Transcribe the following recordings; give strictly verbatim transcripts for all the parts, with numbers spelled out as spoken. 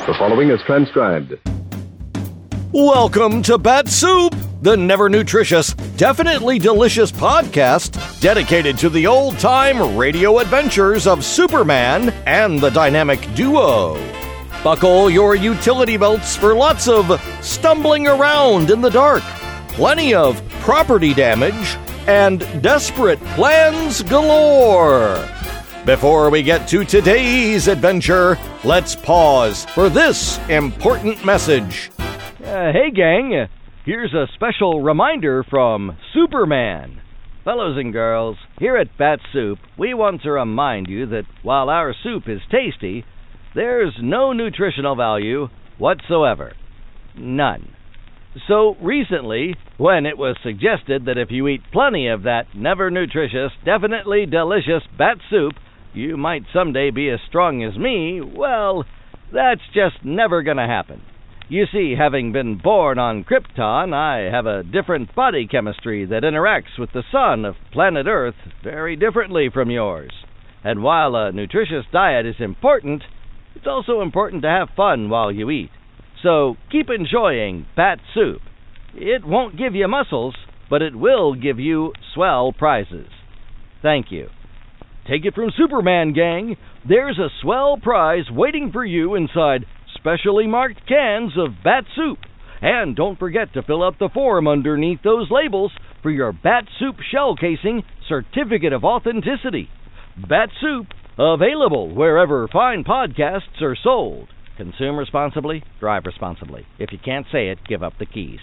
The following is transcribed. Welcome to Bat Soup, the never nutritious, definitely delicious podcast dedicated to the old-time radio adventures of Superman and the dynamic duo. Buckle your utility belts for lots of stumbling around in the dark, plenty of property damage, and desperate plans galore. Before we get to today's adventure, let's pause for this important message. Uh, hey gang, here's a special reminder from Superman. Fellows and girls, here at Bat Soup, we want to remind you that while our soup is tasty, there's no nutritional value whatsoever. None. So recently, when it was suggested that if you eat plenty of that never nutritious, definitely delicious bat soup, you might someday be as strong as me, well, that's just never gonna happen. You see, having been born on Krypton, I have a different body chemistry that interacts with the sun of planet Earth very differently from yours. And while a nutritious diet is important, it's also important to have fun while you eat. So keep enjoying Bat Soup. It won't give you muscles, but it will give you swell prizes. Thank you. Take it from Superman, gang. There's a swell prize waiting for you inside specially marked cans of Bat Soup. And don't forget to fill out the form underneath those labels for your Bat Soup shell casing certificate of authenticity. Bat Soup, available wherever fine podcasts are sold. Consume responsibly, drive responsibly. If you can't say it, give up the keys.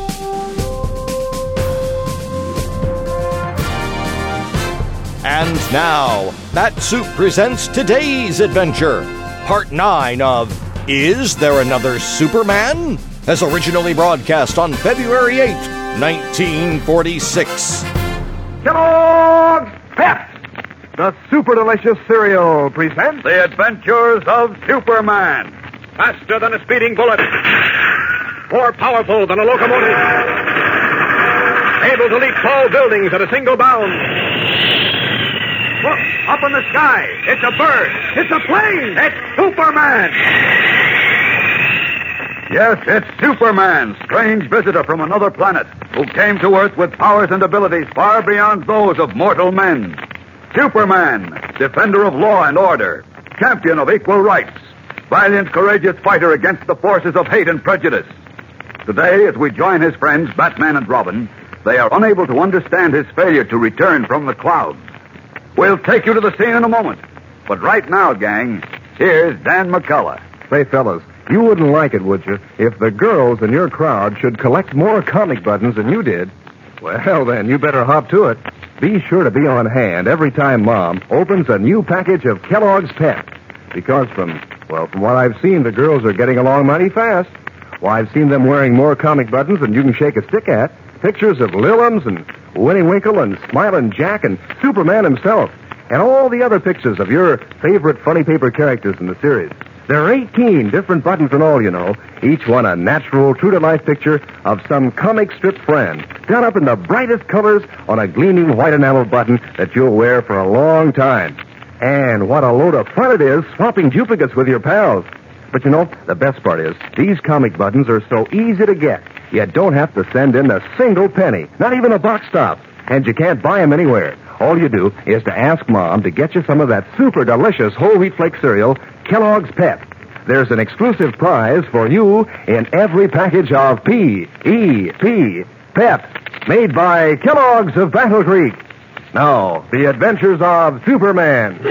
And now, Bat Soup presents today's adventure. Part nine of Is There Another Superman? As originally broadcast on February eighth, nineteen forty-six. Kellogg's Pep! The super delicious cereal presents The Adventures of Superman. Faster than a speeding bullet. More powerful than a locomotive. Able to leap tall buildings at a single bound. Look, up in the sky. It's a bird. It's a plane. It's Superman. Yes, it's Superman, strange visitor from another planet, who came to Earth with powers and abilities far beyond those of mortal men. Superman, defender of law and order, champion of equal rights, valiant, courageous fighter against the forces of hate and prejudice. Today, as we join his friends, Batman and Robin, they are unable to understand his failure to return from the clouds. We'll take you to the scene in a moment. But right now, gang, here's Dan McCullough. Say, fellas, you wouldn't like it, would you, if the girls in your crowd should collect more comic buttons than you did? Well, then, you better hop to it. Be sure to be on hand every time Mom opens a new package of Kellogg's Pep. Because from, well, from what I've seen, the girls are getting along mighty fast. Why, I've seen them wearing more comic buttons than you can shake a stick at. Pictures of Lillums and Winnie Winkle and Smilin' Jack and Superman himself. And all the other pictures of your favorite funny paper characters in the series. There are eighteen different buttons in all, you know. Each one a natural, true-to-life picture of some comic strip friend, done up in the brightest colors on a gleaming white enamel button that you'll wear for a long time. And what a load of fun it is swapping duplicates with your pals. But you know, the best part is, these comic buttons are so easy to get. You don't have to send in a single penny, not even a box stop. And you can't buy them anywhere. All you do is to ask Mom to get you some of that super delicious whole wheat flake cereal, Kellogg's Pep. There's an exclusive prize for you in every package of P E P, Pep, made by Kellogg's of Battle Creek. Now, the adventures of Superman.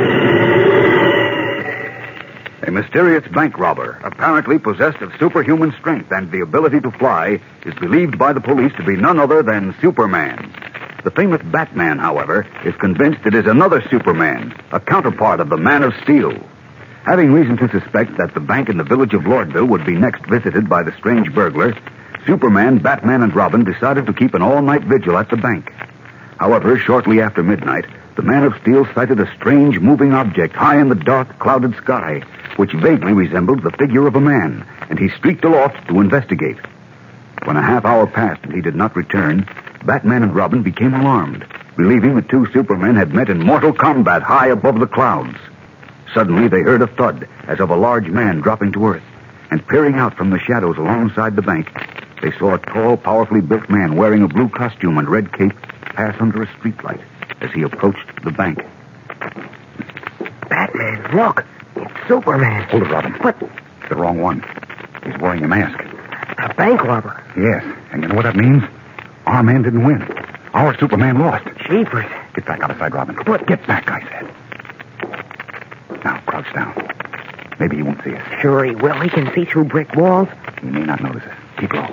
A mysterious bank robber, apparently possessed of superhuman strength and the ability to fly, is believed by the police to be none other than Superman. The famous Batman, however, is convinced it is another Superman, a counterpart of the Man of Steel. Having reason to suspect that the bank in the village of Lordville would be next visited by the strange burglar, Superman, Batman, and Robin decided to keep an all-night vigil at the bank. However, shortly after midnight, the Man of Steel sighted a strange moving object high in the dark, clouded sky, which vaguely resembled the figure of a man, and he streaked aloft to investigate. When a half hour passed and he did not return, Batman and Robin became alarmed, believing the two Supermen had met in mortal combat high above the clouds. Suddenly, they heard a thud as of a large man dropping to earth. And peering out from the shadows alongside the bank, they saw a tall, powerfully built man wearing a blue costume and red cape pass under a streetlight as he approached the bank. Batman, look. It's Superman. Hold it, Robin. But The wrong one. He's wearing a mask. a bank robber. Yes, and you know what that means? Our man didn't win. Our Superman lost. Jeepers. Get back out of sight, Robin. But- Get back, I said. Now, crouch down. Maybe he won't see us. Sure he will. He can see through brick walls. He may not notice us. Keep low.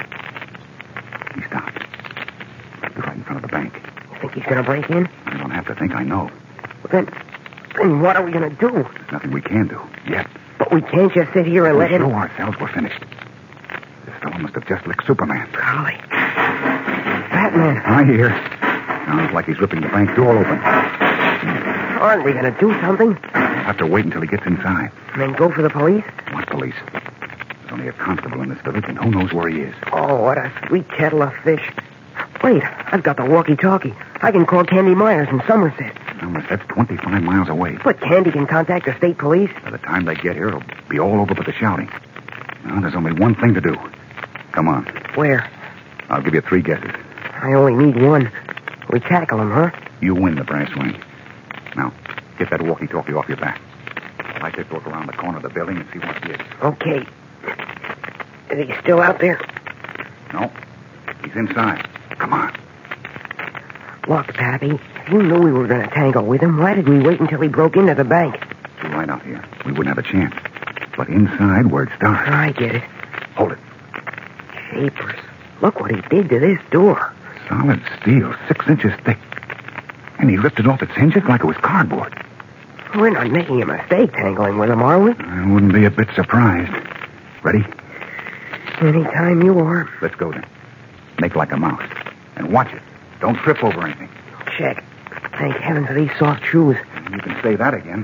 He stopped. He's right in front of the bank. You think he's going to break in? I don't have to think I know. Well, then, then what are we going to do? There's nothing we can do. Yet. But we can't just sit here and We let him... show ourselves we're finished. This fellow must have just licked Superman. Golly. Batman, I hear. Sounds like he's ripping the bank door open. aren't we going to do something? We'll have to wait until he gets inside. And then go for the police? What police? There's only a constable in this village, and who knows where he is. Oh, what a sweet kettle of fish. Wait, I've got the walkie-talkie. I can call Candy Myers in Somerset. Somerset's twenty-five miles away. But Candy can contact the state police. By the time they get here, it'll be all over but the shouting. Now, there's only one thing to do. Come on. Where? I'll give you three guesses. I only need one. We tackle him, huh? You win the brass ring. Now, get that walkie-talkie off your back. I'd like to look around the corner of the building and see what it is. Okay. Is he still out there? No, he's inside. Come on. Look, Pappy, if you knew we were going to tangle with him, why did we wait until he broke into the bank? Too light out here. We wouldn't have a chance. But inside, where it's dark. I get it. Hold it. Jeepers. Look what he did to this door. Solid steel, six inches thick. And he lifted off its hinges like it was cardboard. We're not making a mistake tangling with him, are we? I wouldn't be a bit surprised. Ready? Anytime you are. Let's go then. Make like a mouse. And watch it. Don't trip over anything. Check. Thank heaven for these soft shoes. You can say that again.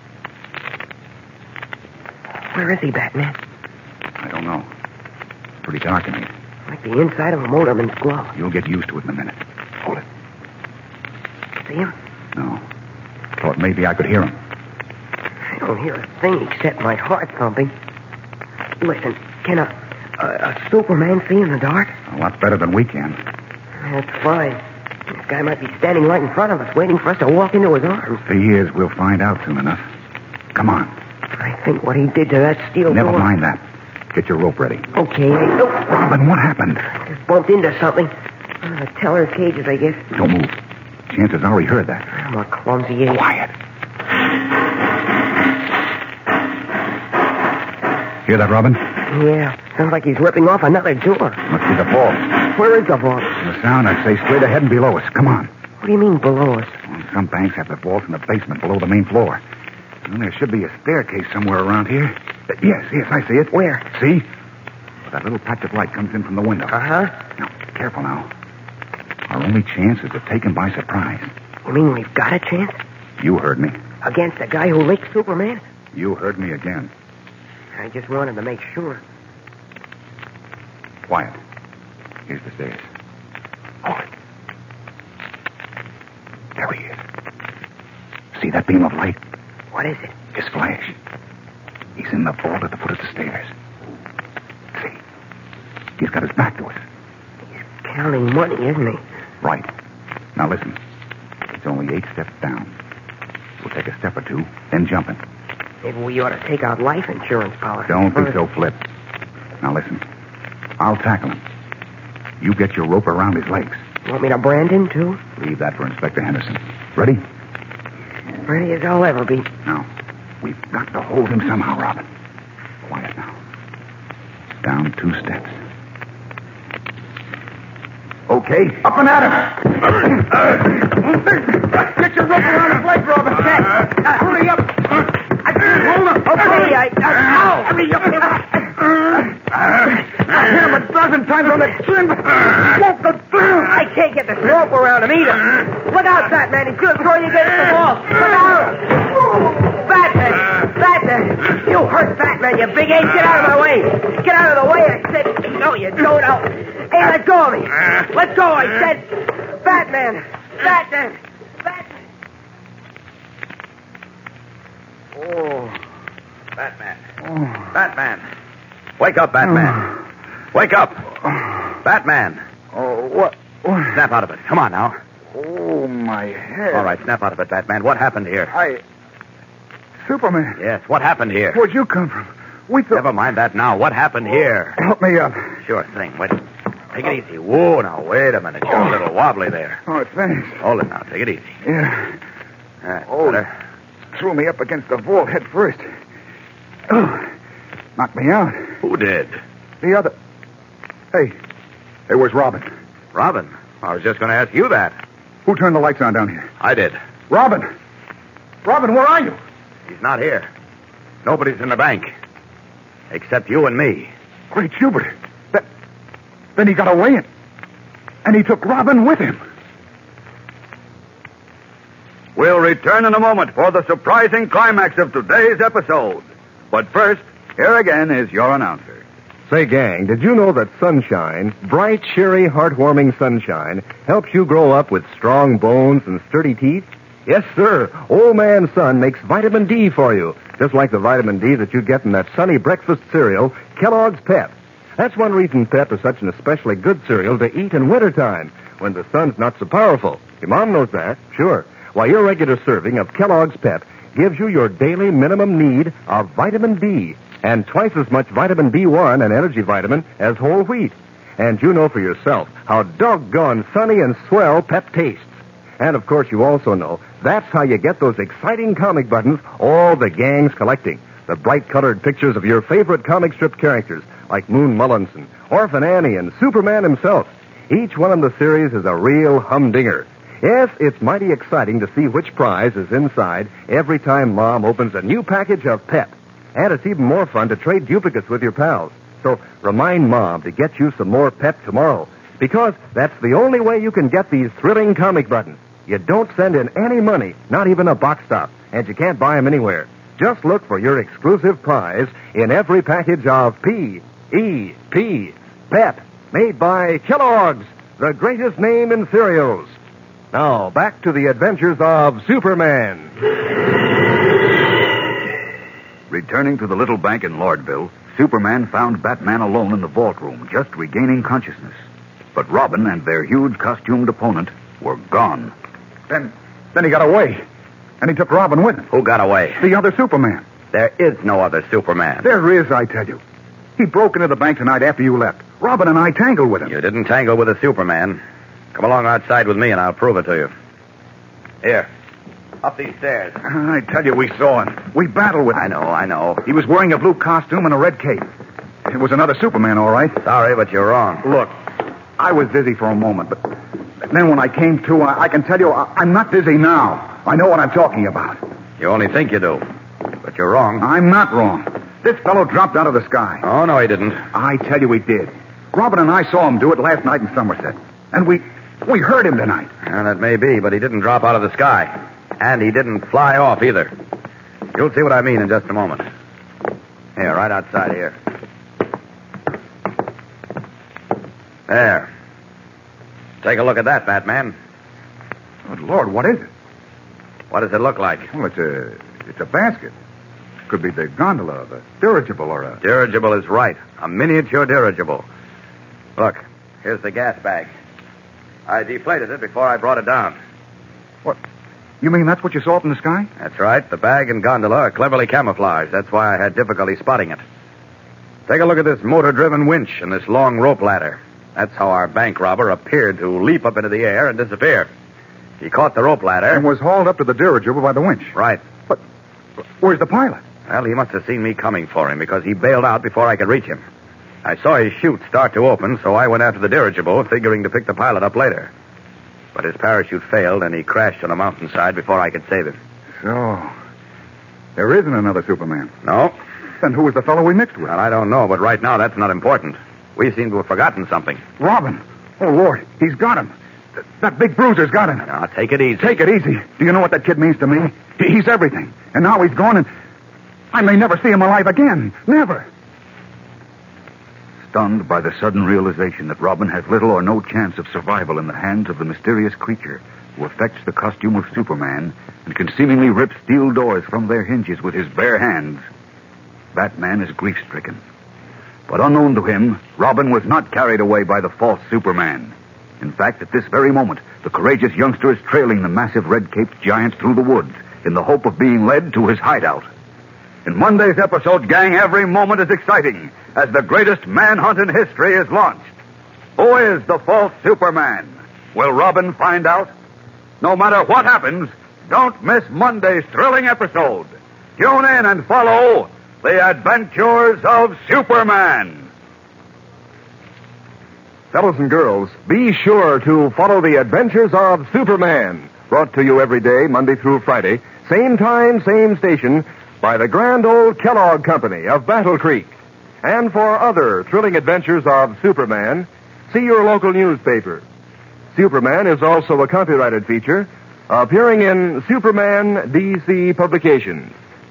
Where is he, Batman? I don't know. It's pretty dark in here. Like the inside of a motorman's glove. You'll get used to it in a minute. Hold it. See him? No. Thought maybe I could hear him. I don't hear a thing except my heart thumping. Listen, can a, a, a Superman see in the dark? A lot better than we can. That's fine. This guy might be standing right in front of us, waiting for us to walk into his arms. If he is, we'll find out soon enough. Come on. I think what he did to that steel Never door... mind that. Get your rope ready. Okay, I... Oh, Robin, what happened? just bumped into something. Uh, the teller's cages, I guess. Don't move. Chances are he heard that. I'm a clumsy idiot. Quiet. Hear that, Robin? Yeah, sounds like he's ripping off another door. Must be the vault. Where is the vault? From the sound, I'd say straight ahead and below us. Come on. What do you mean below us? Well, some banks have the vaults in the basement below the main floor. And there should be a staircase somewhere around here. Uh, yes, yes, I see it. Where? See? Well, that little patch of light comes in from the window. Uh-huh. Now, careful now. Our only chance is to take him by surprise. You mean we've got a chance? You heard me. Against the guy who licked Superman? You heard me again. I just wanted to make sure. Quiet. Here's the stairs. Hold it. There he is. See that beam of light? What is it? His flash. He's in the vault at the foot of the stairs. See? He's got his back to us. Counting money, isn't he? Right. Now listen. It's only eight steps down. We'll take a step or two, then jump him. Maybe we ought to take out life insurance policy. Don't be first. so flip. Now listen. I'll tackle him. You get your rope around his legs. You want me to brand him, too? Leave that for Inspector Henderson. Ready? Ready as I'll ever be. Now, we've got to hold him somehow, Robin. Quiet now. Down two steps. Okay, up and at him. Get your rope around his legs, Robin. Uh, Hurry up. I can't hold him. Okay, I... Uh, ow! Hurry up. I hit him a dozen times on the chin, but won't go through. I can't get this rope around him either. Look out, Batman. He's going to throw you against the wall. Look out. Batman. Batman. You hurt Batman, you big ape. Get out of my way. Get out of the way, I said. No, you don't. I'll... Hey, let go of me. Let go, I said. Batman. Batman. Batman. Batman. Batman. Wake up, Batman. Wake up. Batman. Oh, what? what? Snap out of it. Come on now. Oh, my head. All right, snap out of it, Batman. What happened here? I... Superman. Yes, what happened here? Where'd you come from? We thought... Never mind that now. What happened here? Help me up. Sure thing. Wait. Take it easy. Whoa, now, wait a minute. You're a little wobbly there. Oh, thanks. Hold it now. Take it easy. Yeah. That's Oh, better. threw me up against the vault head first. Oh, knocked me out. Who did? The other... Hey. Hey, where's Robin? Robin. I was just going to ask you that. Who turned the lights on down here? I did. Robin! Robin, where are you? He's not here. Nobody's in the bank. Except you and me. Great Jupiter. That... Then he got away and... And he took Robin with him. We'll return in a moment for the surprising climax of today's episode. But first, here again is your announcer. Say, gang, did you know that sunshine, bright, cheery, heartwarming sunshine, helps you grow up with strong bones and sturdy teeth? Yes, sir. Old Man Sun makes vitamin D for you, just like the vitamin D that you get in that sunny breakfast cereal, Kellogg's Pep. That's one reason Pep is such an especially good cereal to eat in wintertime, when the sun's not so powerful. Your mom knows that, sure. Why, your regular serving of Kellogg's Pep gives you your daily minimum need of vitamin D, and twice as much vitamin B one, an energy vitamin, as whole wheat. And you know for yourself how doggone sunny and swell Pep tastes. And, of course, you also know that's how you get those exciting comic buttons all the gang's collecting. The bright-colored pictures of your favorite comic strip characters, like Moon Mullinson, Orphan Annie, and Superman himself. Each one in the series is a real humdinger. Yes, it's mighty exciting to see which prize is inside every time Mom opens a new package of Pep. And it's even more fun to trade duplicates with your pals. So remind Mom to get you some more Pep tomorrow, because that's the only way you can get these thrilling comic buttons. You don't send in any money, not even a box stop, and you can't buy them anywhere. Just look for your exclusive prize in every package of P E P, Pep, made by Kellogg's, the greatest name in cereals. Now, back to the adventures of Superman. Returning to the little bank in Lordville, Superman found Batman alone in the vault room, just regaining consciousness. But Robin and their huge costumed opponent were gone. Then... Then he got away. And he took Robin with him. Who got away? The other Superman. There is no other Superman. There is, I tell you. He broke into the bank tonight after you left. Robin and I tangled with him. You didn't tangle with a Superman. Come along outside with me and I'll prove it to you. Here. Up these stairs. I tell you, we saw him. We battled with him. I know, I know. He was wearing a blue costume and a red cape. It was another Superman, all right. Sorry, but you're wrong. Look, I was dizzy for a moment, but then when I came to, I, I can tell you, I, I'm not dizzy now. I know what I'm talking about. You only think you do. But you're wrong. I'm not wrong. This fellow dropped out of the sky. Oh, no, he didn't. I tell you he did. Robin and I saw him do it last night in Somerset. And we we heard him tonight. And that may be, but he didn't drop out of the sky. And he didn't fly off either. You'll see what I mean in just a moment. Here, right outside here. There. Take a look at that, Batman. Good Lord, what is it? What does it look like? Well, it's a it's a basket. Could be the gondola, the dirigible, or a... Dirigible is right. A miniature dirigible. Look, here's the gas bag. I deflated it before I brought it down. What? You mean that's what you saw up in the sky? That's right. The bag and gondola are cleverly camouflaged. That's why I had difficulty spotting it. Take a look at this motor-driven winch and this long rope ladder. That's how our bank robber appeared to leap up into the air and disappear. He caught the rope ladder. And was hauled up to the dirigible by the winch. Right. But where's the pilot? Well, he must have seen me coming for him because he bailed out before I could reach him. I saw his chute start to open, so I went after the dirigible, figuring to pick the pilot up later. But his parachute failed, and he crashed on a mountainside before I could save him. So, there isn't another Superman. No. Then who was the fellow we mixed with? Well, I don't know, but right now that's not important. We seem to have forgotten something. Robin. Oh, Lord, he's got him. Th- that big bruiser's got him. Now, take it easy. Take it easy. Do you know what that kid means to me? He- he's everything. And now he's gone, and I may never see him alive again. Never. Stunned by the sudden realization that Robin has little or no chance of survival in the hands of the mysterious creature who affects the costume of Superman and can seemingly rip steel doors from their hinges with his bare hands, Batman is grief-stricken. But unknown to him, Robin was not carried away by the false Superman. In fact, at this very moment, the courageous youngster is trailing the massive red-caped giant through the woods in the hope of being led to his hideout. In Monday's episode, gang, every moment is exciting as the greatest manhunt in history is launched. Who is the false Superman? Will Robin find out? No matter what happens, don't miss Monday's thrilling episode. Tune in and follow The Adventures of Superman. Fellows and girls, be sure to follow The Adventures of Superman. Brought to you every day, Monday through Friday. Same time, same station, by the grand old Kellogg Company of Battle Creek. And for other thrilling adventures of Superman, see your local newspaper. Superman is also a copyrighted feature appearing in Superman D C Publications.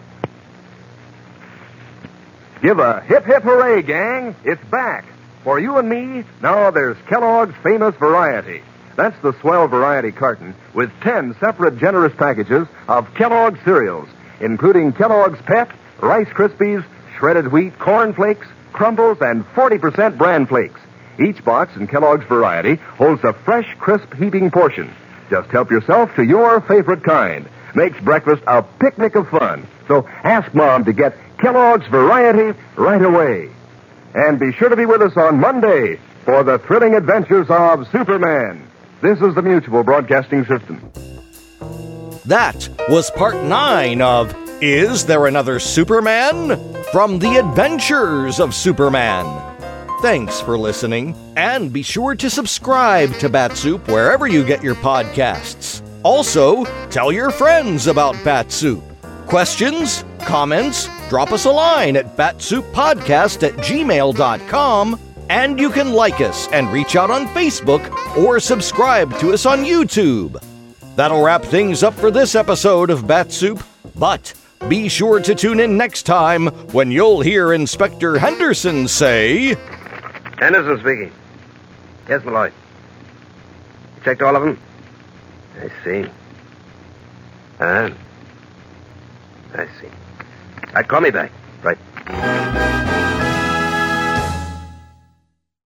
Give a hip, hip hooray, gang. It's back. For you and me, now there's Kellogg's Famous Variety. That's the swell variety carton with ten separate generous packages of Kellogg's cereals, including Kellogg's Pep, Rice Krispies, shredded wheat, corn flakes, crumbles, and forty percent bran flakes. Each box in Kellogg's Variety holds a fresh, crisp, heaping portion. Just help yourself to your favorite kind. Makes breakfast a picnic of fun. So ask Mom to get Kellogg's Variety right away. And be sure to be with us on Monday for the thrilling adventures of Superman. This is the Mutual Broadcasting System. That was part nine of Is There Another Superman? From The Adventures of Superman. Thanks for listening, and be sure to subscribe to Bat Soup wherever you get your podcasts. Also, tell your friends about Bat Soup. Questions? Comments? Drop us a line at batsouppodcast at gmail dot com, and you can like us and reach out on Facebook or subscribe to us on YouTube. That'll wrap things up for this episode of Bat Soup, but be sure to tune in next time when you'll hear Inspector Henderson say... Henderson speaking. Yes, Malloy. You checked all of them? I see. Ah. I see. Uh, call me back. Right.